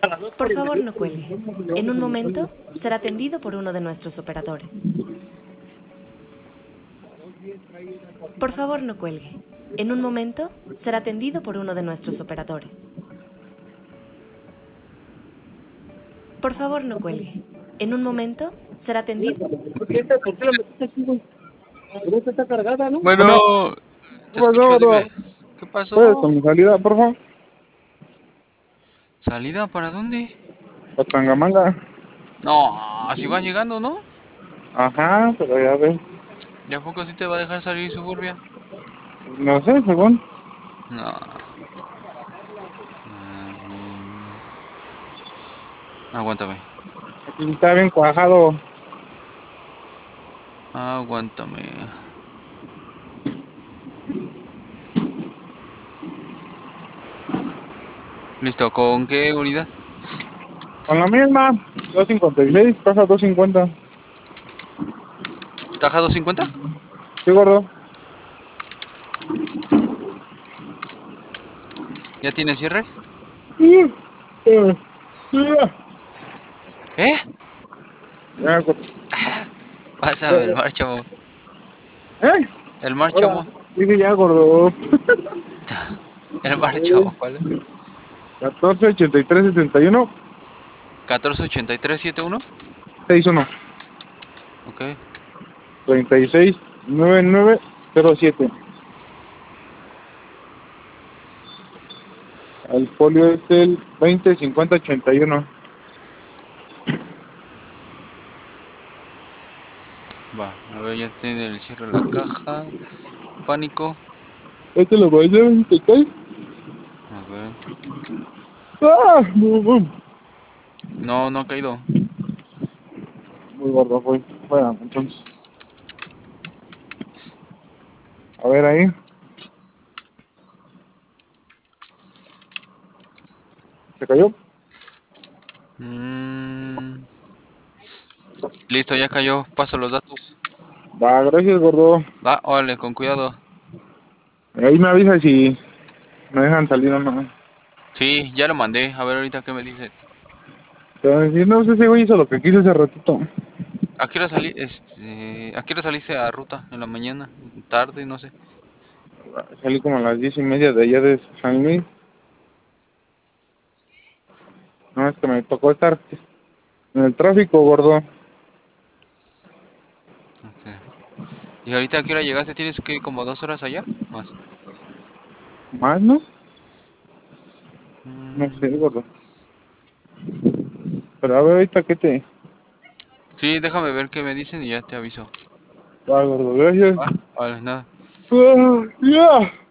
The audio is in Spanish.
Por favor, no cuelgue. En un momento será atendido por uno de nuestros operadores. Por favor, no cuelgue. En un momento será atendido por uno de nuestros operadores. Por favor, no cuelgue. En un momento será atendido. ¿Por qué la metiste aquí, güey? Pero esta está cargada, ¿no? Bueno, Bueno, te ¿qué pasó, escucho, bro? dime. ¿Qué ¿Puedes pasó? con mi salida, por favor? ¿Salida para dónde? A Tangamanga. No, así vas llegando, ¿no? Ajá, pero ya ves. ¿Y a poco sí te va a dejar salir Suburbia? No sé, según. No. Mm, Aguántame. Aquí está bien cuajado. Aguántame. Listo, ¿con qué unidad? Con la misma. 256, caja 250. ¿Taja 250? Sí, gordo. ¿Ya tiene cierre? Sí. Ya, ¿Eh? gordo. Pásame el mar, chavo. ¿Eh? El mar, Ahora, chavo. dije ya, gordo. El mar, chavo, ¿cuál es? 148371 148371. 61 Ok. 369907. El folio es el 205081. Va, a ver, ya tiene el cierre de la caja. Pánico. Este lo voy a hacer, ¿te cae? A ver. ¡Ah! Bum, bum. No, no ha caído. Muy gordo fue. Bueno, entonces. A ver ahí. ¿Se cayó? Mm, Listo, ya cayó. Paso los datos. Va, gracias, gordo. Va, órale, con cuidado. Ahí me avisa si me dejan salir o no. Sí, ya lo mandé. A ver ahorita qué me dice. Te voy a decir, no sé si güey hizo lo que quiso hace ratito. ¿A qué hora salí? ¿A qué hora saliste a ruta? ¿En la mañana? ¿Tarde? No sé. Salí como a las 10:30 de allá de San Luis. No, es que me tocó estar en el tráfico, gordo. Ok. ¿Y ahorita a qué hora llegaste? ¿Tienes que ir como 2 horas allá? Más. ¿Más, no? No sé, Mm, gordo. Pero a ver ahorita qué te... Sí, déjame ver qué me dicen y ya te aviso. Va, gordo, gracias. Va, vale, nada. Ah, ya.